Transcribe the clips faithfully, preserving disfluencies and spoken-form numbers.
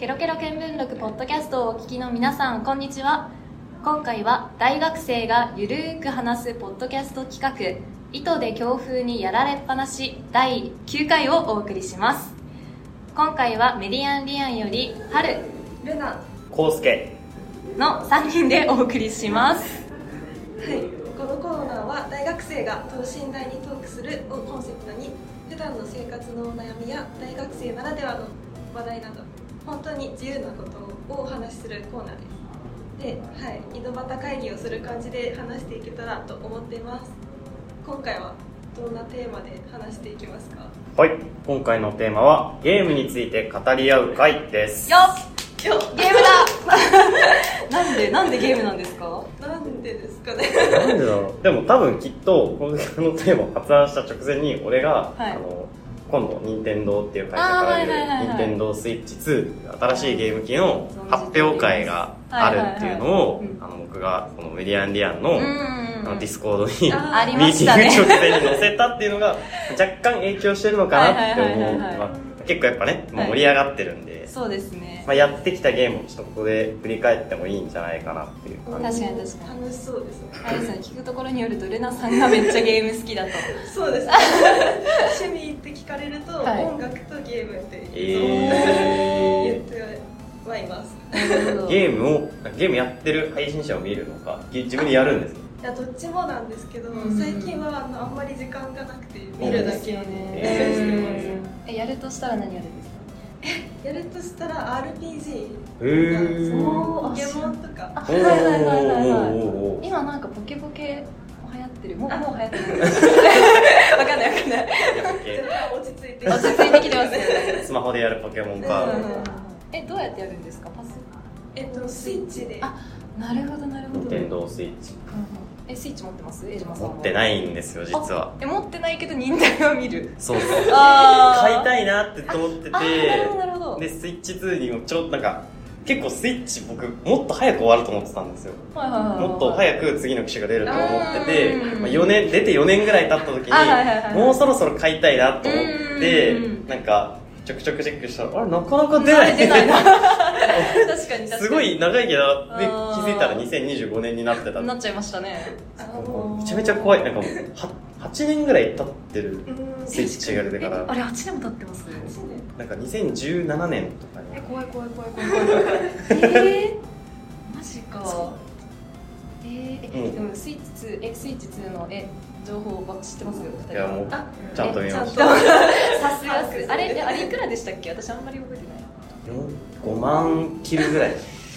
ケロケロ見聞録ポッドキャストをお聞きの皆さん、こんにちは。今回は大学生がゆるーく話すポッドキャスト企画、糸で強風にやられっぱなしだいきゅうかいをお送りします。今回はメディアンリアンより春、 ルナ、 コウスケのさんにんでお送りします。 はい、このコーナーは大学生が等身大にトークするをコンセプトに、普段の生活のお悩みや大学生ならではの話題など本当に自由なことをお話しするコーナーです。で、はい、井戸端会議をする感じで話していけたらと思っています。今回はどんなテーマで話していきますか？ はい、今回のテーマはゲームについて語り合う会です。 よっよっゲームだなんでなんでゲームなんですか？ なんでですかねなんでだろう。でも多分きっとこのテーマを発案した直前に俺が、はい、あの今度任天堂っていう会社から出る任天堂スイッチツーっていう新しいゲーム機の発表会があるっていうのを、あの僕がこのメディアンリアンのあのディスコードにミーティング直前に載せたっていうのが若干影響してるのかなって思う。結構やっぱね、もう盛り上がってるんで、はい、 そうですね、 まあ、やってきたゲームをちょっとここで振り返ってもいいんじゃないかなっていう感じ。 確かに確かに楽しそうですね。 あれですね、聞くところによるとルナさんがめっちゃゲーム好きだとそうですね趣味って聞かれると、はい、音楽とゲームって言ってはいます。 ゲームをゲームやってる配信者を見るのか自分でやるんですか？ いや、どっちもなんですけど、うん、最近はあのあんまり時間がなくて見るだけで、 えー、えやるとしたら何やるんですか？ やるとしたら アールピージー、 えー、 ポケモンとか。 あ、はいはいはいはいはい。今なんかポケポケ流行ってる。もうもう流行ってる。わかんないわかんない。 落ち着いて落ち着いてきてますよね。 スマホでやるポケモンか。 え、どうやってやるんですか？パス？ えっとスイッチで。 あ、なるほどなるほど。 任天堂スイッチ。 え、スイッチ持ってます？江島さんは。 持ってないんですよ実は。 え、持ってないけど任天堂を見る。 そうです。買いたいなって思ってて、 なるほどなるほど。 でスイッチツーにもちょっとなんか結構スイッチ僕もっと早く終わると思ってたんですよ。はいはいはいはい、もっと早く次の機種が出ると思ってて、まあ、よねん出てよねんぐらい経った時に、はいはいはい、もうそろそろ買いたいなと思ってなんかちょくちょくチェックしたらあれなかなか出ない出ないな確かに確かにすごい長いけどで気づいたらにせんにじゅうごねんになってた。 なっちゃいましたね。 めちゃめちゃ怖い。なんかもうはちねんぐらい経ってるスイッチが出てから。 あれはちねんも経ってます？ なんかにせんじゅうななねんとかに。 え、怖い怖い怖い怖い怖い怖いえー、マジか。えー、え、うん、でもスイッチツー、え、スイッチツーのえ情報は知ってますよ。 いやもうちゃんと見ました。 さすがです。あれあれいくらでしたっけ？私あんまり覚えてない。 ごまん切るぐらい。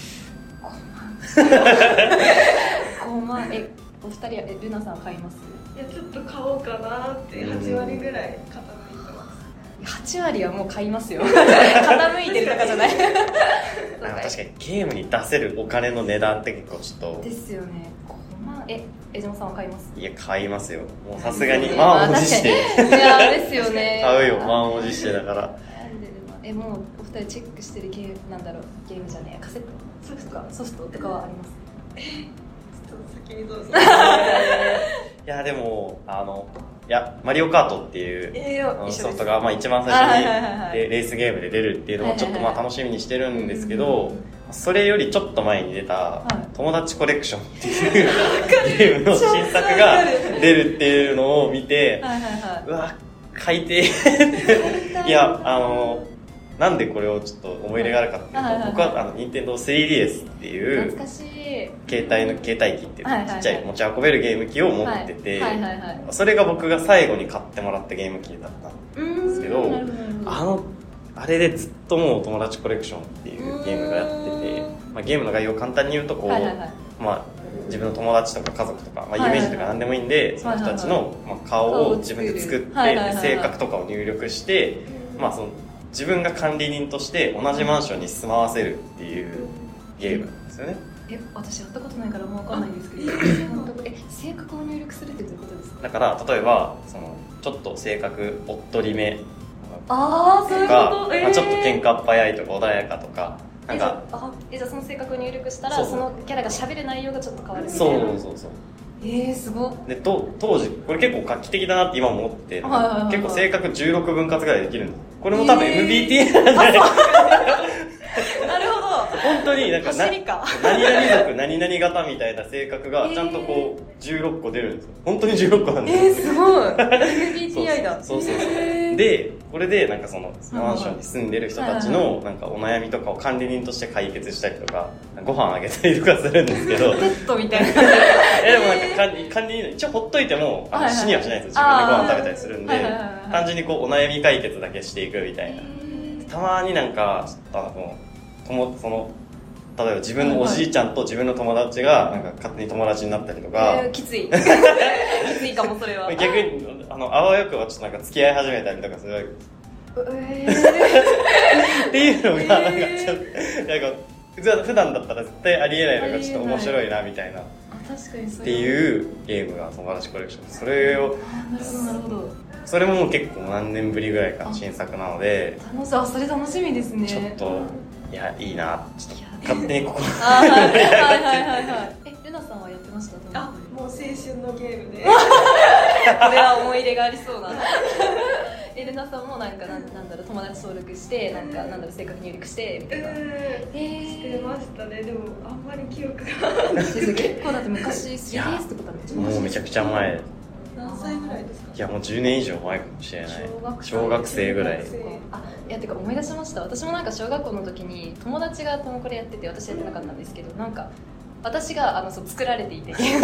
ごまんえ、お二人はえルナさん買います？ いや、ちょっと買おうかなってはちわりぐらい傾いてます。 はちわりはもう買いますよ傾いてるとかじゃない確かにゲームに出せるお金の値段って結構ちょっとですよね。ごまんえ、江島さんは買います？ いや、買いますよ。もうさすがに満を持していやですよね買うよ、満を持してだからえ、もうお二人チェックしてるゲームなんだろう、ゲームじゃねえカセットソフトかソフトとかはあります？ えちょっと先にどうぞいやでもあのいやマリオカートっていう、 えー、 ソフトがまあ一番最初にレースゲームで出るっていうのもちょっとまあ楽しみにしてるんですけど、それよりちょっと前に出た友達コレクションっていうゲームの新作が出るっていうのを見て、うわ買いていやあのなんでこれをちょっと思い入れがあるかっていうと、はいはいはい、僕はあの任天堂 スリーディーエス っていう懐かしい携帯の携帯機っていう、 はいはいはい、 ちっちゃい持ち運べるゲーム機を持ってて、 はいはいはいはい、 それが僕が最後に買ってもらったゲーム機だったんですけど、あのあれでずっともう友達コレクションっていうゲームがやってて、まあ、ゲームの概要を簡単に言うとこう、はいはいはい、まあ、自分の友達とか家族とか、まあ、有名人とか何でもいいんで、はいはいはい、その人たちの、まあ、顔を自分で作って、はいはいはいはい、性格とかを入力して、まあ、その自分が管理人として同じマンションに住まわせるっていうゲームなんですよね。 え、私やったことないからもう分かんないんですけどえ、性格を入力するってどういうことですか？ だから例えばそのちょっと性格おっとりめあー、そういうこと、えーまあ、ちょっと喧嘩っ早いとか穏やかとかなんかえ、じゃあ、え、じゃあその性格を入力したら そ, そのキャラが喋る内容がちょっと変わるみたいな。 そうそうそうえー、すごっ。 でと当時これ結構画期的だなって今思ってて、はいはいはいはい、結構性格じゅうろくぶん割ぐらいできるんです。これも多分 エムビーティー なんじゃないか、えー、 当になんかな走りか何々族何々型みたいな性格がちゃんとこうじゅうろっこ出るんですよ。本当にじゅうろっこなんですよ。 えー、すごい エムビーティーアイ だ。 そうそうそうそう、 えー、 でこれでなんかそのマンションに住んでる人たちのなんかお悩みとかを管理人として解決したりとかご飯あげたりとかするんですけどペットみたいなえでもなんか管理管理人一応ほっといてもあの死にはしないんですよ。自分でご飯食べたりするんで、単純にこうお悩み解決だけしていくみたいな。たまになんかあのともその例えば自分のおじいちゃんと自分の友達がなんか勝手に友達になったりとか、 えー、きついきついかもそれは。 逆にあのあわよくはちょっとなんか付き合い始めたりとかする、 えー、 っていうのがなんかちょっとなんか普段だったら絶対ありえないのがちょっと面白いなみたいな。 確かにそうっていうゲームが友達コレクション。それをなるほどなるほど。 それももう結構何年ぶりぐらいか新作なので、 楽しあそれ楽しみですね。 ちょっといやいいなちょっと勝手にここあはいはいはいはいはい。えルナさんはやってました？ あもう青春のゲームでこれは思い入れがありそうな。えルナさんもなんかなんなんだろう友達登録してなんかなんだろう正確入力してみたいな。 えー、してましたね。でもあんまり記憶が結構だって昔 スリーディーエス ってことはめっちゃもうめちゃくちゃ前。 何歳ぐらいですか？ いやもうじゅうねん以上前かもしれない。 小学小学生ぐらい。 あいやてか思い出しました。私もなんか小学校の時に友達がこれやってて私やってなかったんですけど、なんか私があのそう作られていて作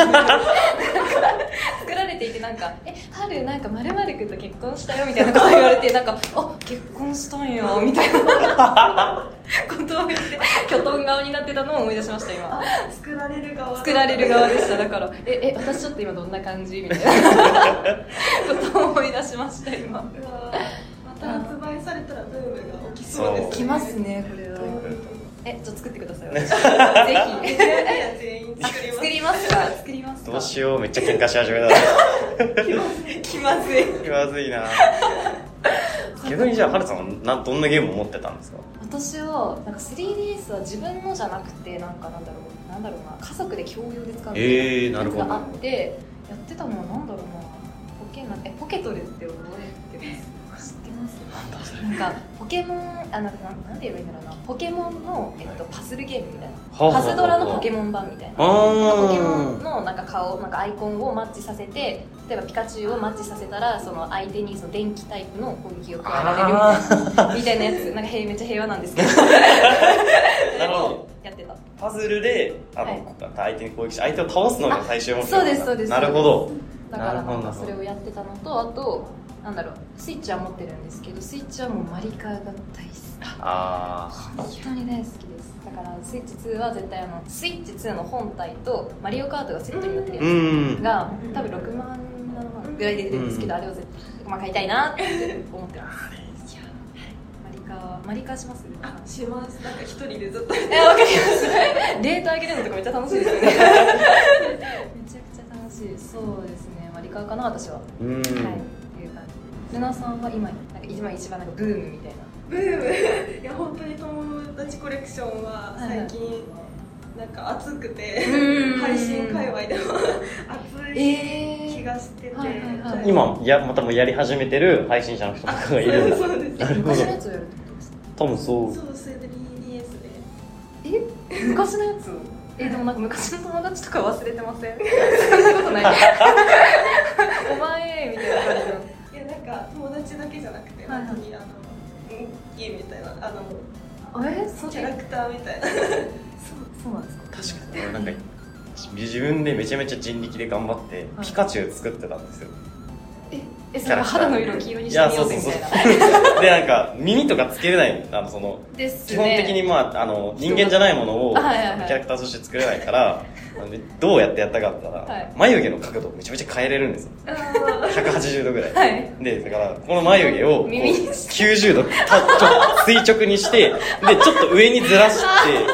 られていてなんかえ春なんかまるまるくんと結婚したよみたいなこと言われてなんかあ結婚したんやみたいなことを言ってきょとん顔になってたのを思い出しました今。 作られる側作られる側でした。だからええ私ちょっと今どんな感じみたいなことを思い出しました今。 また発売されたらブームが起きそうですね。 来ますねこれは。え、ちょっと作ってください。ぜひ。 全員作ります。 作りますか。作りますか。 どうしようめっちゃ喧嘩し始めた。 気まずい。 気まずいな。逆にじゃあハルさんはなどんなゲームを持ってたんですか？ 私はなんか スリーディーエス は自分のじゃなくてなんかなんだろうなんだろうな家族で共有で使うみたいなやつがあってやってたのはなんだろうなポケなんえポケトルって覚えてます？知ってます？なんかポケモンあなんなんて言えばいいんだろうなポケモンの、えっと、パズルゲームみたいなパズドラのポケモン版みたいなポケモンのなんか顔なんかアイコンをマッチさせて例えばピカチュウをマッチさせたらその相手にその電気タイプの攻撃を加えられるみたいなみたいなやつなんかめっちゃ平和なんですけどなるほどやってたパズルであの、はい、相手に攻撃して相手を倒すのが最終目標。 そうですそうです。 なるほど。 だからなんかそれをやってたのとあとなんだろうスイッチは持ってるんですけどスイッチはもうマリカーが大好き。 あ本当に大好きです。だからスイッチツーは絶対あのスイッチツーの本体とマリオカートがセットになってるやつが多分ろくまんななまんぐらいで出てるんですけどあれを絶対、まあ、買いたいなって思ってます。マリカーマリカーします？ あします。なんか一人でずっとえわかりますデータ上げるのとかめっちゃ楽しいですよねめちゃくちゃ楽しい。そうですねマリカーかな私は。 うんはいルナさんは今なんか今一番なんかブームみたいなブームいや本当に友達コレクションは最近なんか熱くて、はい、配信界隈でも熱い気がしてて、えーはいはいはい、 今やまたもやり始めてる配信者の人とかがいるんです。 そうです。 なるほど。 昔のやつをやるってことですか？ 多分そうそうスリーディーエスでえ昔のやつえでもなんか昔の友達とか忘れてません？そんなことないお前みたいな感じのなんか友達だけじゃなくて、はい、本当にあのゲームみたいなあのえそうキャラクターみたいなそうそうなんですか。 確かになんか自分でめちゃめちゃ人力で頑張って、はい、ピカチュウ作ってたんですよ。 ええそれは肌の色黄色にしてみようぜみたいな。 でなんか耳とかつけれないあのそのです、ね、 基本的にまああの人間じゃないものをキャラクターとして作れないから。どうやってやったかって言ったら、はい、眉毛の角度をめちゃめちゃ変えれるんですよ。ひゃくはちじゅうどぐらい、はい、でだからこの眉毛をきゅうじゅうど垂直にしてでちょっと上にずらして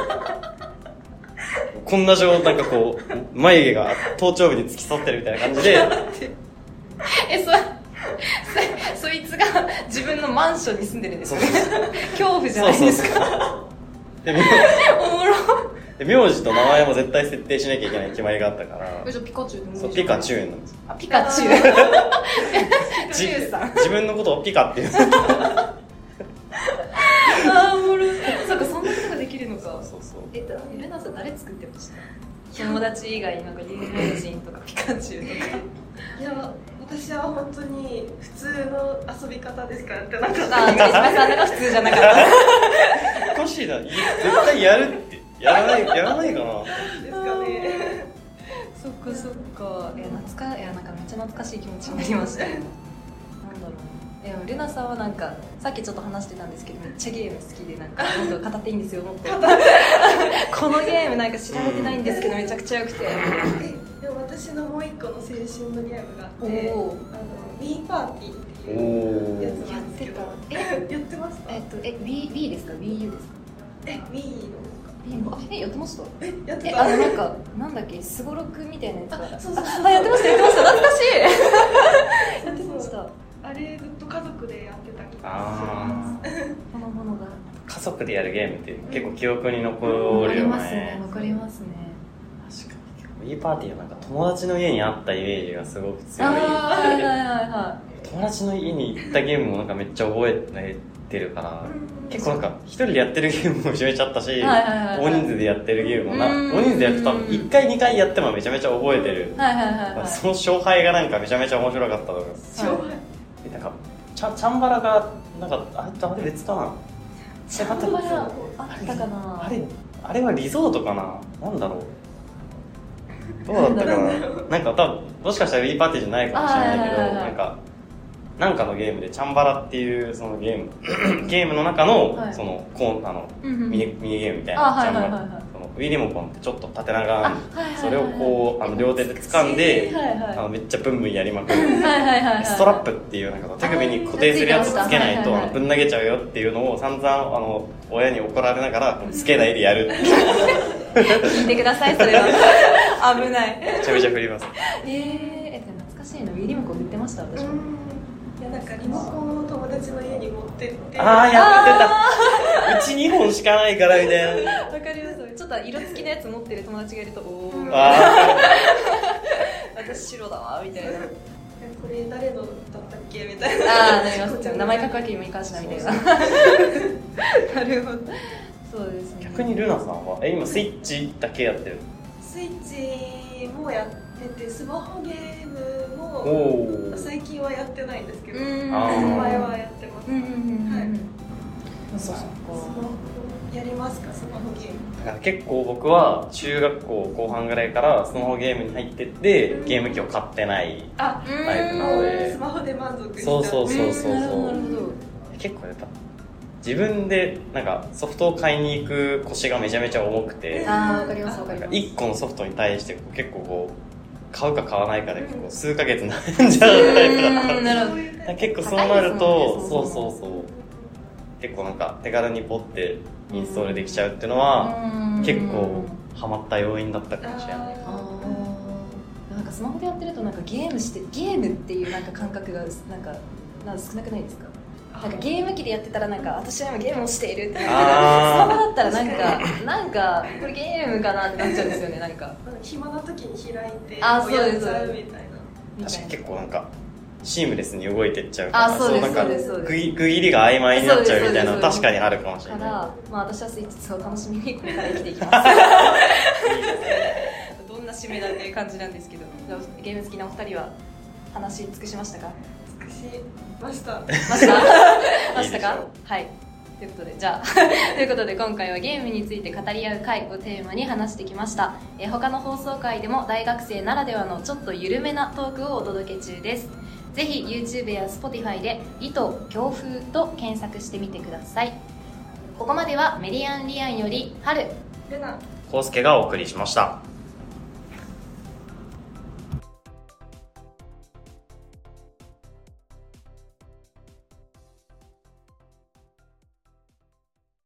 こんな状なんかこう眉毛が頭頂部に突き刺ってるみたいな感じでえそそそいつが自分のマンションに住んでるんですよね。恐怖じゃないですか。そうそうそうでおもろで名字と名前も絶対設定しなきゃいけない決まりがあったから。 じゃあピカチュウってそうピカチュウなんですよ。 あピカチュウじ自分のことをピカっていうあーおもろい。そうかそんなことができるのか。 そうそう。 えっとルナさん誰作ってました？友達以外なんか有名人とかピカチュウとか。 いや私は本当に普通の遊び方ですからってなかった。 あ、三島さんのが普通じゃなかった。 おかしいな、絶対やるってやらないやらないかな。 ですかね。 そっかそっか。いや懐かいやなんかめっちゃ懐かしい気持ちになりました。なんだろう。でもルナさんはなんかさっきちょっと話してたんですけどめっちゃゲーム好きでなんかもっと語っていいんですよもっと。このゲームなんか知られてないんですけどめちゃくちゃ良くて。 でも私のもう一個の青春のゲームがあって、あの Wii パーティーっていうやつなんですけど。えやってました？ えっとえ Wii Wii ですか Wii U ですか？ え Wii のあえやってました？ えやってた？ えあのなんかなんだっけすごろくみたいなやつがあそうそうそうあやってましたやってました懐かしい。やってました。 あれずっと家族でやってた気がしあます。 このものが家族でやるゲームって結構記憶に残わかりるよますねね。 わかりますね。 確かに Wii パーティーはなんか友達の家にあったイメージがすごく強い。 あはいはいはいは友達の家に行ったゲームもなんかめっちゃ覚えてるから、結構なんか一人でやってるゲームもめちゃめちゃあったし、大人数でやってるゲームもな、大人数でやって多分いっかいにかいやってもめちゃめちゃ覚えてる。 はいはいはいはい。 その勝敗がなんかめちゃめちゃ面白かったと思います。 勝敗なんかチャチャンバラがなんかあれあれ別かな。 チャンバラあったかな。 あれあれはリゾートかな。なんだろう。どうだったかな。なんか多分もしかしたら Wii パーティーじゃないかもしれないけど、なんかなんかのゲームでチャンバラっていうそのゲームゲームの中の、はい、そのコンあの、うんうん、ミニミニゲームみたいなチャンバラ、その Wii リモコンってちょっと縦長にそれをこうあの両手で掴んで、はいはい、あのめっちゃブンブンやりまくるストラップっていうなんか手首に固定するやつをつけないとぶん投げちゃうよっていうのを散々あの親に怒られながらつけないでやる聞いてくださいそれは危ないめちゃめちゃ振ります。 えー、え懐かしいの Wii リモコン売ってました私も。 いやなんかリモコンを友達の家に持ってってああやってたうちにほんしかないからみたいな。 わかります。ちょっと色付きのやつ持ってる友達がいるとおお私白だわみたいなこれ誰のだったっけみたいな。 ああなります。名前書くわけにもいかんしなみたいな。なるほど。そうですね。 逆にルナさんはえ今スイッチだけやってる？ スイッチもやっててスマホゲームも最近はやってないんですけど前はやってます。 そうそうやりますかスマホゲーム。 だから結構僕は中学校後半ぐらいからスマホゲームに入ってってゲーム機を買ってないタイプなのでスマホで満足した。 そうそうそうそうそう結構やっぱ自分でなんかソフトを買いに行く腰がめちゃめちゃ重くて、 あわかりますわかります。 いっこのソフトに対して結構こう買うか買わないかで結構数ヶ月悩んじゃうタイプだった結構そうなるとそうそうそう結構なんか手軽にポッてインストールできちゃうっていうのは結構ハマった要因だったかもしれない。 なんかスマホでやってるとなんかゲームしてゲームっていうなんか感覚がなんかなんか少なくないですか？なんかゲーム機でやってたらなんか私は今ゲームをしているってスマホだったらなんかなんかこれゲームかなってなっちゃうんですよね。なんか暇な時に開いてあそうですやっちゃうみたいな。 確かに結構なんかシームレスに動いてっちゃうからあそうですそうですそうです区切りが曖昧になっちゃうみたいなの確かにあるかもしれない。 からまあ私はスイッチを楽しみにこれから生きていきますどんな締めだっていう感じなんですけどゲーム好きなお二人は話し尽くしましたか？ 尽くしましたましたましたか？はいということでじゃあということで今回はゲームについて語り合う会をテーマに話してきました。え他の放送回でも大学生ならではのちょっと緩めなトークをお届け中です。ぜひ YouTube や Spotify で糸強風と検索してみてください。ここまではメリアンリアンより春ルナコウスケがお送りしました。